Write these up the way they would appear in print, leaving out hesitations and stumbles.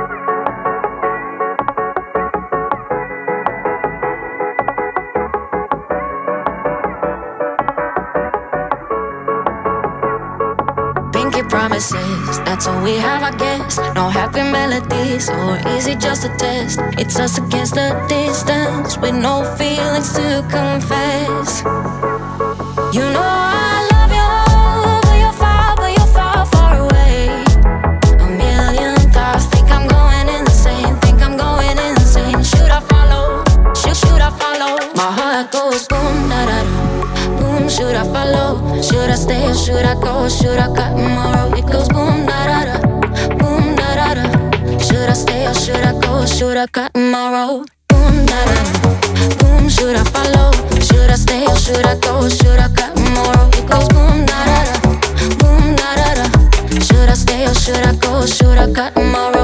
Pinky promises, that's all we have, I guess. No happy melodies, or is it just a test? It's us against the distance, with no feelings to confess. You know I love you, but you're far, far away. A million thoughts, think I'm going insane, Should I follow? Should I follow? My heart goes boom, da da da. Boom, should I follow? Should I stay or should I go? Should I cut tomorrow? It goes boom, da da da. Boom, da da da. Should I stay or should I go? Should I cut tomorrow? Boom, da da da. Boom, should I follow? Should I stay or should I go? Should I cut tomorrow? It goes boom, da da da. Boom, da da da. Should I stay or should I go? Should I cut tomorrow?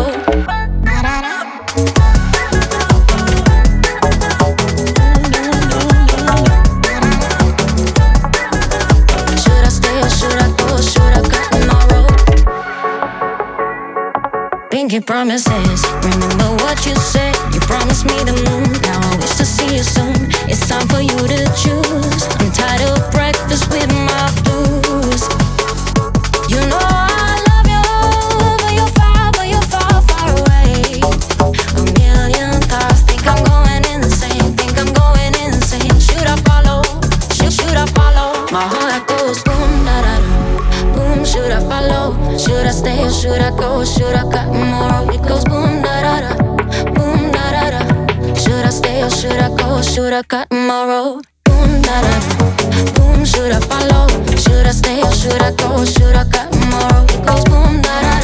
Pinky promises, remember what you said. You promised me the moon, now I wish to see you soon. It's time for you to choose. I'm tired of breakfast with my blues. You know I love you, but you're far, far away. A million thoughts, think I'm going insane, Should I follow? Should I follow? My heart goes boom, da da da. Boom, should I follow? Should I stay or should I go? Should I cut tomorrow? It goes boom, da da da. Boom, da da da. Should I stay or should I go? Should I cut tomorrow? Boom, da da da. Boom, should I follow? Should I stay or should I go? Should I cut tomorrow? It goes boom, da da da.